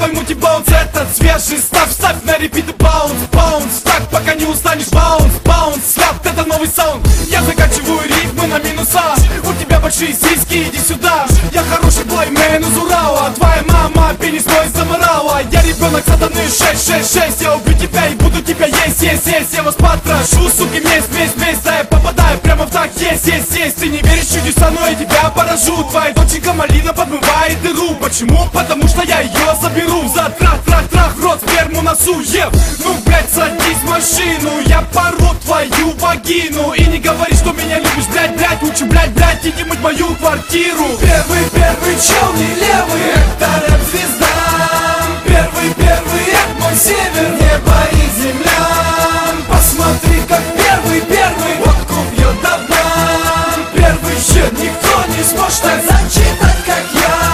давай мути баунс. Этот свежий, ставь на репит и баунс. Так, пока не устанешь, баунс. Слаб, это новый саунд. Я заканчиваю рифмы на минуса. У тебя большие сиськи, иди сюда. Я хороший плеймен из Урала. Твоя мама пенис мой заморала. Я ребенок сатаны 666. Я убью тебя и буду тебя есть. Я вас потрошу, суки, месть. Да я попадаю прямо в так, есть. Ты не веришь в чудеса, но я тебя поражу. Твоя доченька малина подмывает дыру. Почему? Потому что я ее заберу. За трах, рот, сперму носу, Ну, блядь, садись в машину. Я пору твою вагину. И не говори, что меня любишь, блядь. Лучше, блядь, иди мыть мою квартиру. Первый чел не левый, это рэп-звезда. Первый, это мой север, небо и земля. Посмотри, как первый, водку пьет давно. Первый щит, никто не сможет так зачитать, как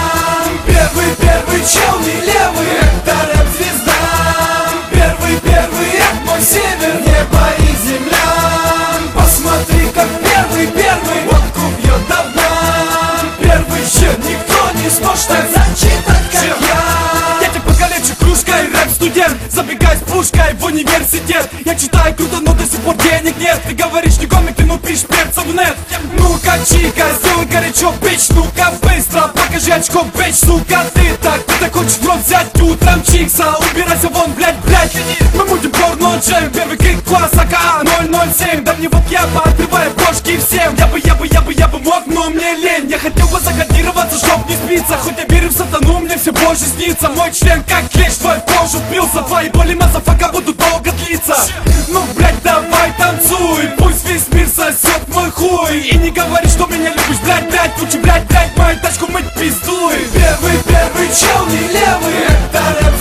я. Первый чел не левый, это рэп-звезда. Первый, это мой север, небо и земля. Посмотри, как первый, водку пьет давно. Первый щит, никто не сможет так зачитать, как я. Я тебя покалечу кружкой, рэп-студент. Забегай с пушкой в университет. Я читаю круто, но до сих пор денег нет. Ты говоришь не комик, ты пишешь перца в нет. Ну-ка, чика, сделай горячо, бич. Ну-ка, быстро, покажи очко, бич. Сука, ты так хочешь в рот взять утром чикса. Убирайся вон, блядь. Мы мутим порно джем. Первый крик класс АК 007. Да мне вот я поотрываю бошки всем. Я бы мог, но мне лень. Я хотел бы закодироваться, чтоб не спиться. Хоть я верю в сатану, мне все больше снится. Мой член как клещ, твой в кожу впился. Твои боли мазафака будут долго длиться. Ну, блядь, давай танцуй. Пусть весь мир сосет мой хуй. И не говори, что меня любишь, блядь. Лучше, блядь, мою тачку мыть пиздуй. Первый чел не левый, это рэп